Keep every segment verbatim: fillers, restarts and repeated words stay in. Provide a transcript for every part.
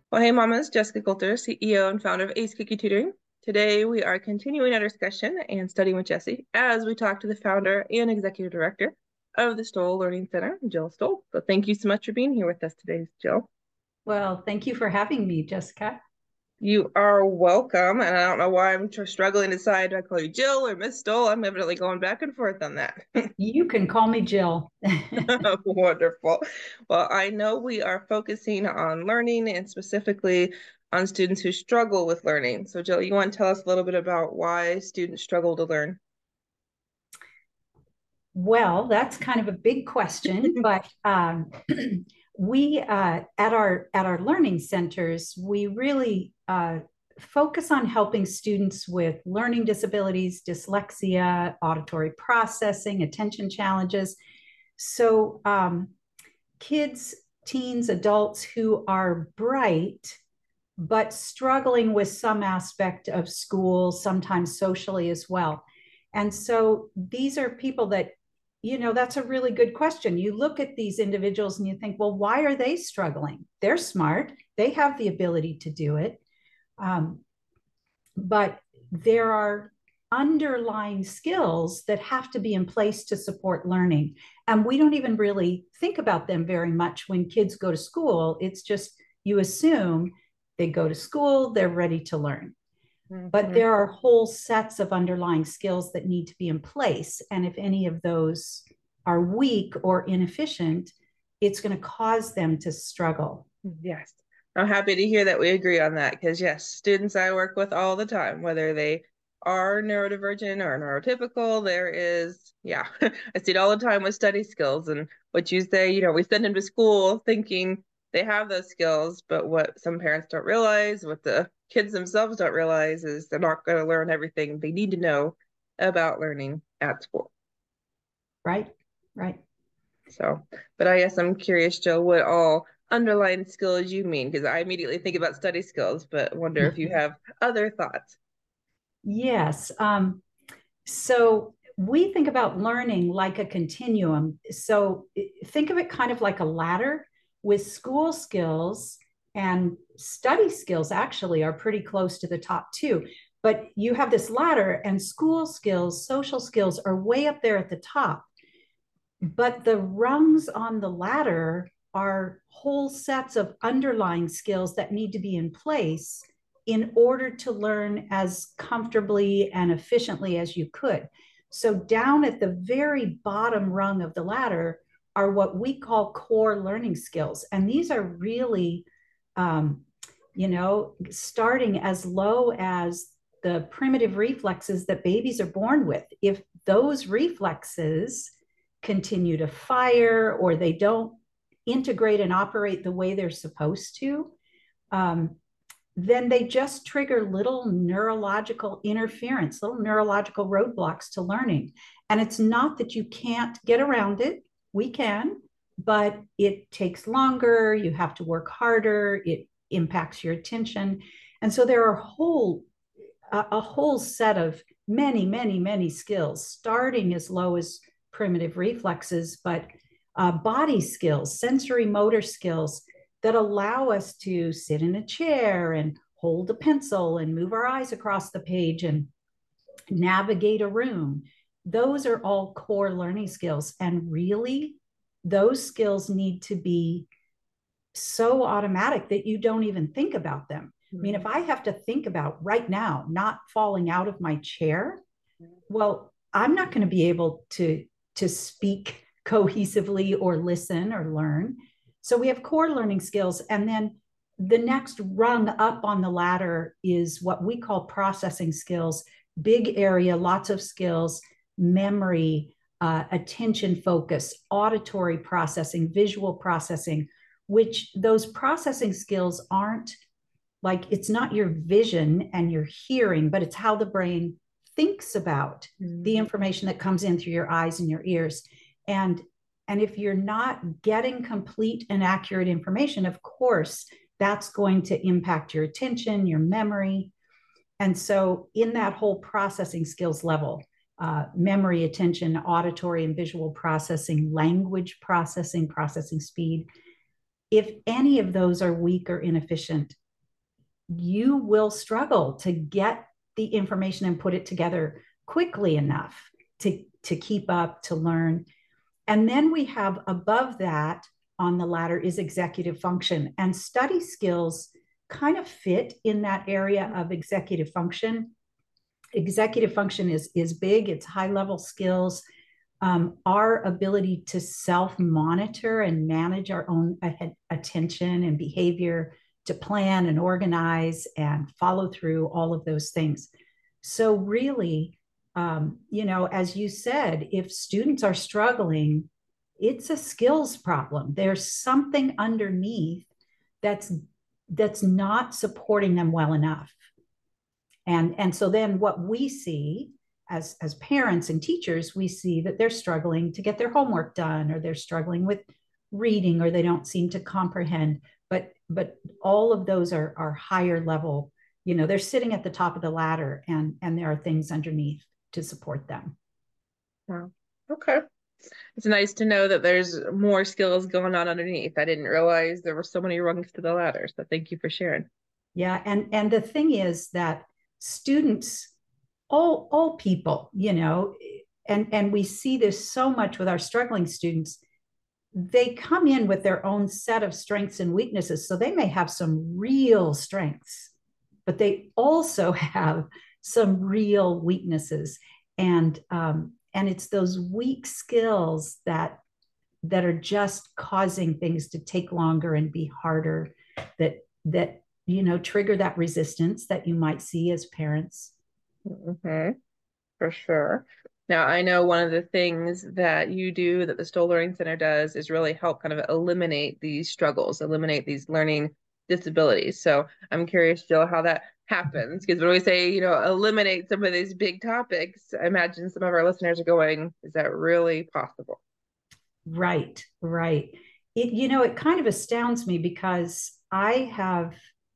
Well, hey, mamas, Jessica Coulter, C E O and founder of Ace Cookie Tutoring. Today, we are continuing our discussion and studying with Jessie as we talk to the founder and executive director of the Stoll Learning Center, Jill Stoll. So, thank you so much for being here with us today, Jill. Well, thank you for having me, Jessica. You are welcome. And I don't know why I'm struggling to decide do I call you Jill or Miss Stoll. I'm evidently going back and forth on that. You can call me Jill. Wonderful. Well, I know we are focusing on learning and specifically on students who struggle with learning. So, Jill, you want to tell us a little bit about why students struggle to learn? Well, that's kind of a big question, but um, we uh, at our at our learning centers, we really uh, focus on helping students with learning disabilities, dyslexia, auditory processing, attention challenges. So, um, kids, teens, adults who are bright but struggling with some aspect of school, sometimes socially as well. And so these are people that, you know, that's a really good question. You look at these individuals and you think, well, why are they struggling? They're smart, they have the ability to do it. Um, but there are underlying skills that have to be in place to support learning. And we don't even really think about them very much when kids go to school. It's just you assume they go to school, they're ready to learn. But Mhm. there are whole sets of underlying skills that need to be in place. And if any of those are weak or inefficient, it's going to cause them to struggle. Yes. I'm happy to hear that we agree on that because, yes, students I work with all the time, whether they are neurodivergent or neurotypical, there is, yeah, I see it all the time with study skills. And what you say, you know, we send them to school thinking they have those skills, but what some parents don't realize, what the kids themselves don't realize is they're not going to learn everything they need to know about learning at school. Right, right. So, but I guess I'm curious, Joe, what all underlying skills you mean? Because I immediately think about study skills, but wonder if you have other thoughts. Yes. Um, so we think about learning like a continuum. So think of it kind of like a ladder with school skills and study skills actually are pretty close to the top two. But you have this ladder, and school skills, social skills are way up there at the top. But the rungs on the ladder are whole sets of underlying skills that need to be in place in order to learn as comfortably and efficiently as you could. So, down at the very bottom rung of the ladder are what we call core learning skills. And these are really, um, you know, starting as low as the primitive reflexes that babies are born with. If those reflexes continue to fire or they don't integrate and operate the way they're supposed to, um, then they just trigger little neurological interference, little neurological roadblocks to learning. And it's not that you can't get around it, we can, but it takes longer, you have to work harder, it impacts your attention. And so there are whole a, a whole set of many, many, many skills, starting as low as primitive reflexes, but uh, body skills, sensory motor skills that allow us to sit in a chair and hold a pencil and move our eyes across the page and navigate a room. Those are all core learning skills. And really, those skills need to be so automatic that you don't even think about them. I mean, if I have to think about right now not falling out of my chair, well, I'm not going to be able to to speak cohesively or listen or learn. So we have core learning skills, and then the next rung up on the ladder is what we call processing skills. Big area, lots of skills, memory, uh, attention focus, auditory processing, visual processing, which those processing skills aren't like, it's not your vision and your hearing, but it's how the brain thinks about the Mhm. information that comes in through your eyes and your ears. And and if you're not getting complete and accurate information, of course, that's going to impact your attention, your memory. And so, in that whole processing skills level, uh, memory, attention, auditory and visual processing, language processing, processing speed, if any of those are weak or inefficient, you will struggle to get the information and put it together quickly enough to, to keep up, to learn. And then we have above that on the ladder is executive function, and study skills kind of fit in that area of executive function. Executive function is, is big, it's high level skills. Um, our ability to self monitor and manage our own attention and behavior, to plan and organize and follow through, all of those things. So really, um, you know, as you said, if students are struggling, it's a skills problem. There's something underneath that's that's not supporting them well enough. And, and so then what we see as, as parents and teachers, we see that they're struggling to get their homework done, or they're struggling with reading, or they don't seem to comprehend. But but all of those are, are higher level. You know, they're sitting at the top of the ladder, and, and there are things underneath to support them. Wow. Okay. It's nice to know that there's more skills going on underneath. I didn't realize there were so many rungs to the ladder. So thank you for sharing. Yeah. And, and the thing is that students, all, all people, you know, and, and we see this so much with our struggling students, they come in with their own set of strengths and weaknesses. So they may have some real strengths, but they also have some real weaknesses. And, um, and it's those weak skills that, that are just causing things to take longer and be harder, that, that, you know, trigger that resistance that you might see as parents. Mm-hmm. For sure. Now, I know one of the things that you do, that the Stoll Learning Center does, is really help kind of eliminate these struggles, eliminate these learning disabilities. So I'm curious, Jill, how that happens. Because when we say, you know, eliminate some of these big topics, I imagine some of our listeners are going, is that really possible? Right, right. It, you know, it kind of astounds me, because I have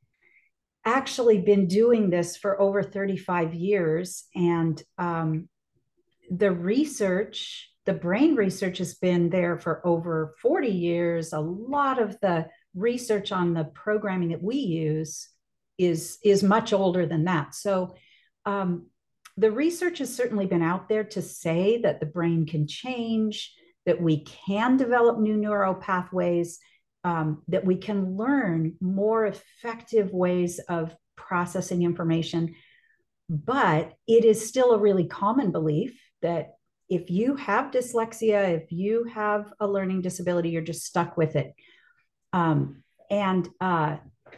actually been doing this for over thirty-five years. And um, the research, the brain research has been there for over forty years. A lot of the research on the programming that we use is, is much older than that. So um, the research has certainly been out there to say that the brain can change, that we can develop new neural pathways, um, that we can learn more effective ways of processing information. But it is still a really common belief that if you have dyslexia, if you have a learning disability, you're just stuck with it. Um, and uh,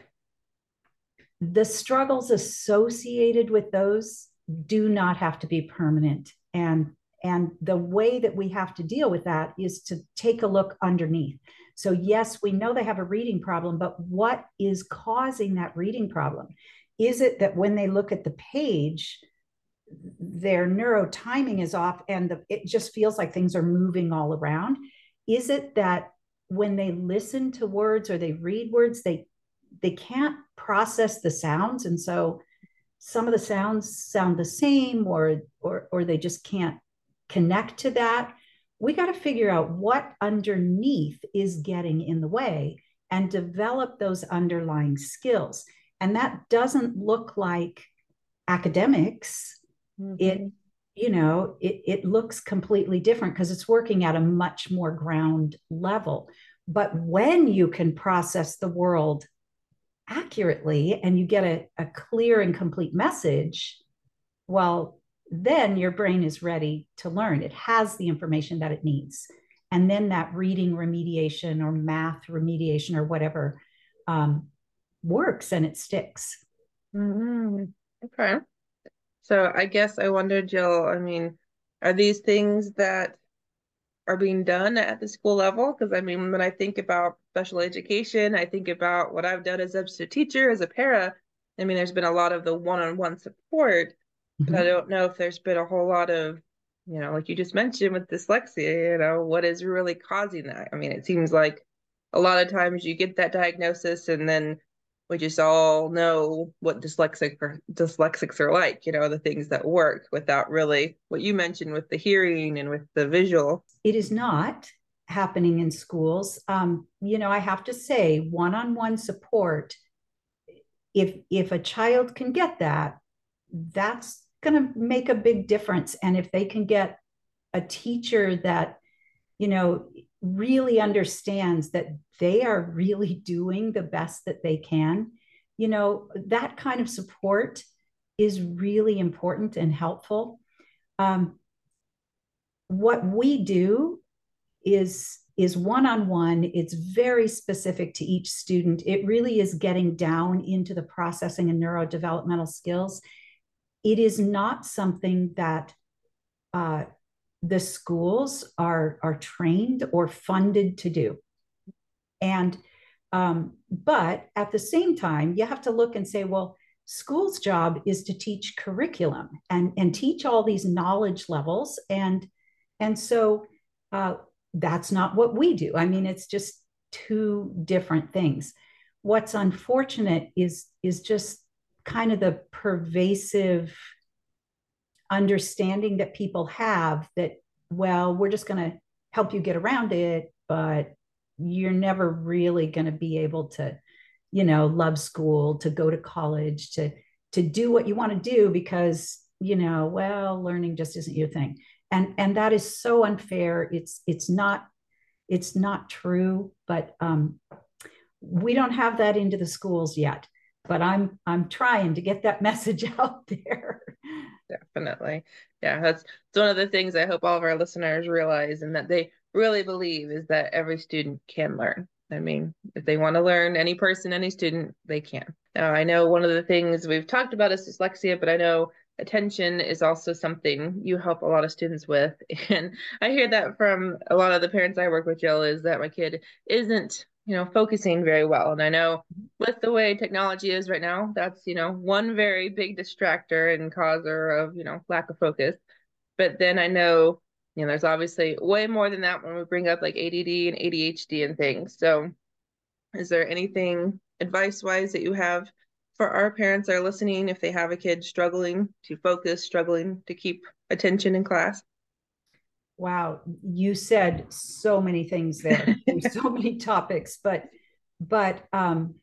the struggles associated with those do not have to be permanent. And, and the way that we have to deal with that is to take a look underneath. So yes, we know they have a reading problem, but what is causing that reading problem? Is it that when they look at the page, their neurotiming is off, and the, it just feels like things are moving all around? Is it that when they listen to words or they read words, they they can't process the sounds, and so some of the sounds sound the same, or or or they just can't connect to that? We got to figure out what underneath is getting in the way and develop those underlying skills. And that doesn't look like academics. Mm-hmm. It, you know, it, it looks completely different, because it's working at a much more ground level. But when you can process the world accurately and you get a, a clear and complete message, well, then your brain is ready to learn. It has the information that it needs. And then that reading remediation or math remediation or whatever um, works, and it sticks. Mm-hmm. Okay. So I guess I wonder, Jill, I mean, are these things that are being done at the school level? Because I mean, when I think about special education, I think about what I've done as a substitute teacher, as a para. I mean, there's been a lot of the one-on-one support, but I don't know if there's been a whole lot of, you know, like you just mentioned with dyslexia, you know, what is really causing that? I mean, it seems like a lot of times you get that diagnosis and then we just all know what dyslexic or dyslexics are like, you know, the things that work, without really what you mentioned with the hearing and with the visual. It is not happening in schools. Um, you know, I have to say, one-on-one support, if if a child can get that, that's going to make a big difference. And if they can get a teacher that, you know, really understands that they are really doing the best that they can, you know, that kind of support is really important and helpful. Um, what we do is is one-on-one. It's very specific to each student. It really is getting down into the processing and neurodevelopmental skills. It is not something that uh, the schools are are trained or funded to do. And um, but at the same time, you have to look and say, well, school's job is to teach curriculum and and teach all these knowledge levels, and and so uh, that's not what we do. I mean, it's just two different things. What's unfortunate is is just kind of the pervasive understanding that people have that, well, we're just going to help you get around it, but you're never really going to be able to, you know, love school, to go to college, to to do what you want to do because, you know, well, learning just isn't your thing. And and that is so unfair. It's it's not it's not true, but um, we don't have that into the schools yet. But I'm I'm trying to get that message out there. Definitely. Yeah, that's, that's one of the things I hope all of our listeners realize and that they really believe is that every student can learn. I mean, if they want to learn, any person, any student, they can. Now, I know one of the things we've talked about is dyslexia, but I know attention is also something you help a lot of students with. And I hear that from a lot of the parents I work with, Jill, is that my kid isn't, you know, focusing very well. And I know with the way technology is right now, that's, you know, one very big distractor and causer of, you know, lack of focus. But then I know, you know, there's obviously way more than that when we bring up like A D D and A D H D and things. So is there anything advice-wise that you have for our parents that are listening if they have a kid struggling to focus, struggling to keep attention in class? Wow, you said so many things there. There's so many topics, but but um,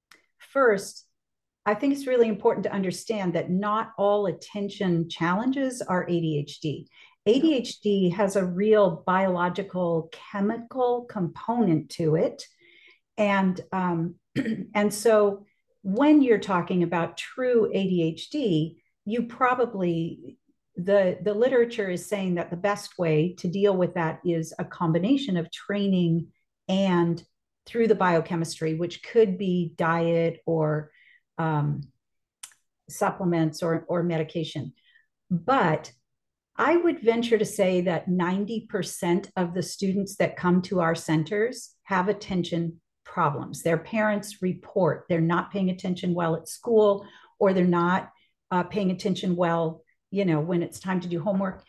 first, I think it's really important to understand that not all attention challenges are A D H D. A D H D has a real biological chemical component to it. And, um, and so when you're talking about true A D H D, you probably, the, the literature is saying that the best way to deal with that is a combination of training and through the biochemistry, which could be diet or um, supplements or, or medication. But I would venture to say that ninety percent of the students that come to our centers have attention problems. Their parents report they're not paying attention well at school, or they're not uh, paying attention well, you know, when it's time to do homework.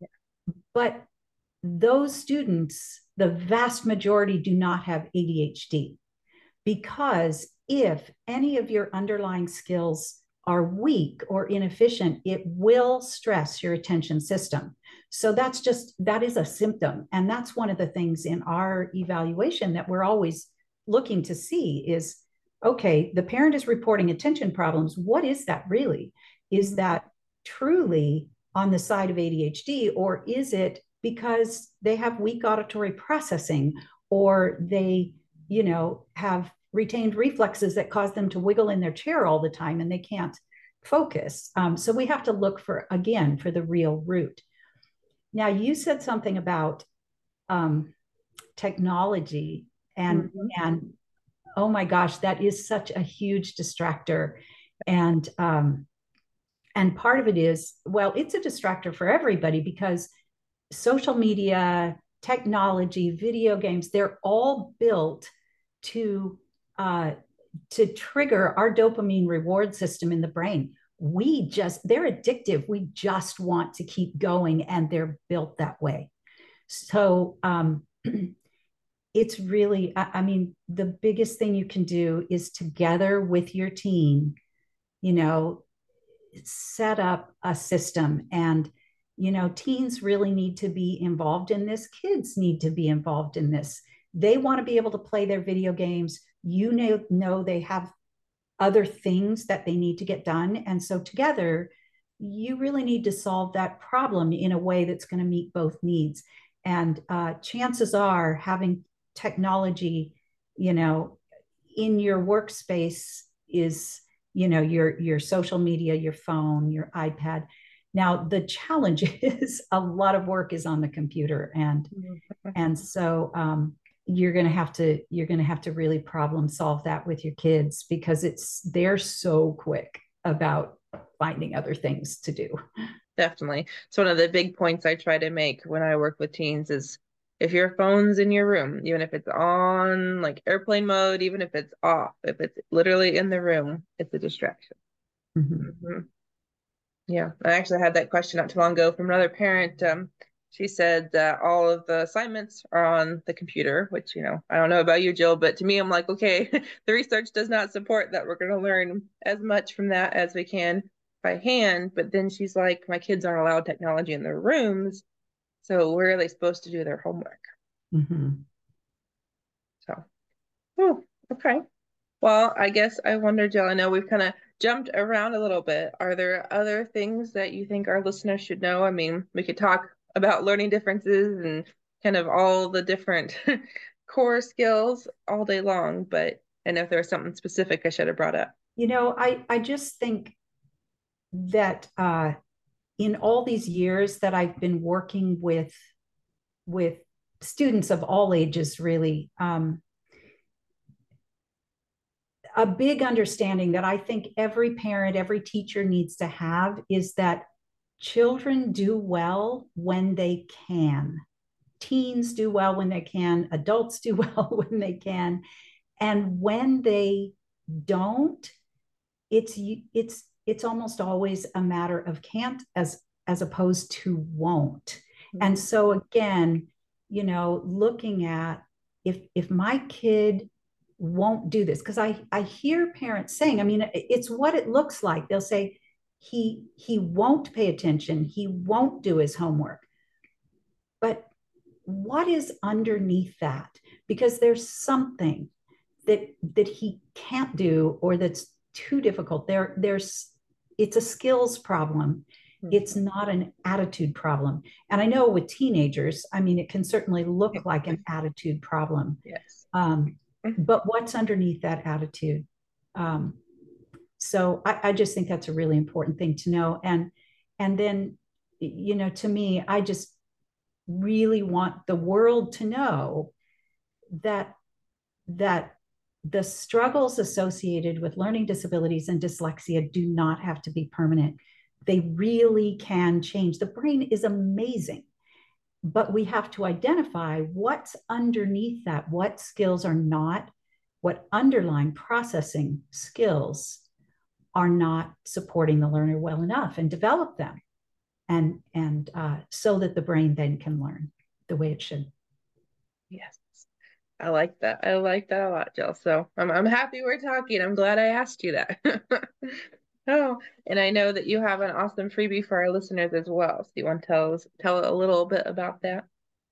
But those students, the vast majority, do not have A D H D, because if any of your underlying skills are weak or inefficient, it will stress your attention system. So that's just, that is a symptom. And that's one of the things in our evaluation that we're always looking to see is, okay, the parent is reporting attention problems. What is that really? Is that truly on the side of A D H D, or is it because they have weak auditory processing, or they, you know, have retained reflexes that cause them to wiggle in their chair all the time and they can't focus. Um, so we have to look for, again, for the real root. Now, you said something about um, technology and, mm-hmm. and oh my gosh, that is such a huge distractor. And, um, and part of it is, well, it's a distractor for everybody because social media, technology, video games, they're all built to uh, to trigger our dopamine reward system in the brain. We just, they're addictive. We just want to keep going, and they're built that way. So um, it's really, I, I mean, the biggest thing you can do is together with your team, you know, set up a system and You know, teens really need to be involved in this. Kids need to be involved in this. They want to be able to play their video games. You know, know they have other things that they need to get done. And so together, you really need to solve that problem in a way that's going to meet both needs. And uh, chances are having technology, you know, in your workspace is, you know, your your social media, your phone, your iPad. Now the challenge is a lot of work is on the computer, and and so um, you're going to have to you're going to have to really problem solve that with your kids, because it's they're so quick about finding other things to do. Definitely. So one of the big points I try to make when I work with teens is if your phone's in your room, even if it's on like airplane mode, even if it's off, if it's literally in the room, it's a distraction. Mm-hmm. Mm-hmm. Yeah, I actually had that question not too long ago from another parent. Um, she said that all of the assignments are on the computer, which, you know, I don't know about you, Jill, but to me, I'm like, okay, the research does not support that. We're going to learn as much from that as we can by hand. But then she's like, my kids aren't allowed technology in their rooms. So where are they supposed to do their homework? Mm-hmm. So, oh, okay. Well, I guess I wonder, Jill, I know we've kind of jumped around a little bit. Are there other things that you think our listeners should know? I mean, we could talk about learning differences and kind of all the different core skills all day long, but I know if there was something specific I should have brought up. You know, I I just think that uh, in all these years that I've been working with with students of all ages, really, um, a big understanding that I think every parent, every teacher needs to have is that children do well when they can. Teens do well when they can, adults do well when they can. And when they don't, it's it's it's almost always a matter of can't as as opposed to won't. And so again, you know, looking at if if my kid won't do this, because I I hear parents saying, I mean, it's what it looks like. They'll say he he won't pay attention, he won't do his homework. But what is underneath that? Because there's something that that he can't do or that's too difficult. There there's it's a skills problem. It's not an attitude problem. And I know with teenagers, I mean, it can certainly look like an attitude problem. Yes. Um, but what's underneath that attitude? Um, so I, I just think that's a really important thing to know. And and then, you know, to me, I just really want the world to know that that the struggles associated with learning disabilities and dyslexia do not have to be permanent. They really can change. The brain is amazing, but we have to identify what's underneath that, what skills are not, what underlying processing skills are not supporting the learner well enough, and develop them, and and uh, so that the brain then can learn the way it should. Yes. I like that. I like that a lot, Jill. So I'm I'm happy we're talking. I'm glad I asked you that. Oh, and I know that you have an awesome freebie for our listeners as well. So you want to tell us tell a little bit about that?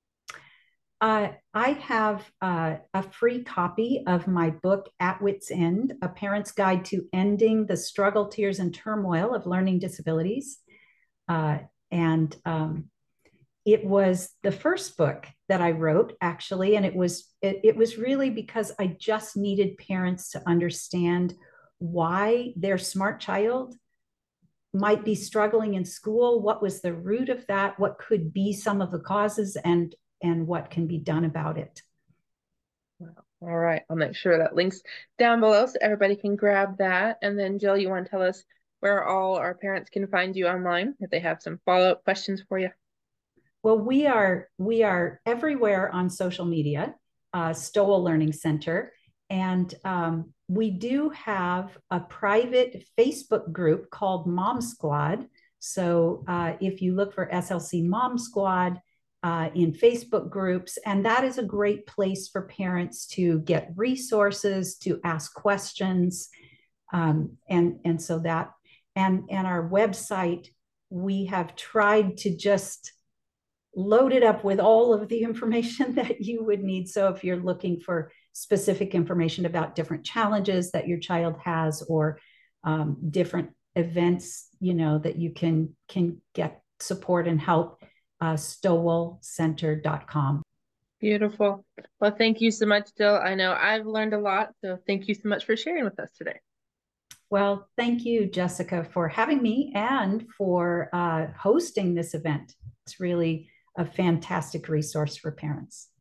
Uh, I have uh, a free copy of my book, At Wit's End, A Parent's Guide to Ending the Struggle, Tears, and Turmoil of Learning Disabilities. Uh, and um, it was the first book that I wrote, actually, and it was it, it was really because I just needed parents to understand why their smart child might be struggling in school, what was the root of that, what could be some of the causes, and and what can be done about it. All right, I'll make sure that links down below so everybody can grab that. And then Jill, you want to tell us where all our parents can find you online if they have some follow-up questions for you? Well, we are we are everywhere on social media, uh, Stowell Learning Center, and um, we do have a private Facebook group called Mom Squad. So uh, if you look for S L C Mom Squad uh, in Facebook groups, and that is a great place for parents to get resources, to ask questions, um, and and so that and and our website, we have tried to just load it up with all of the information that you would need. So if you're looking for specific information about different challenges that your child has, or um, different events, you know, that you can can get support and help, uh, stowell center dot com. Beautiful. Well, thank you so much, Jill. I know I've learned a lot, so thank you so much for sharing with us today. Well, thank you, Jessica, for having me and for uh, hosting this event. It's really a fantastic resource for parents.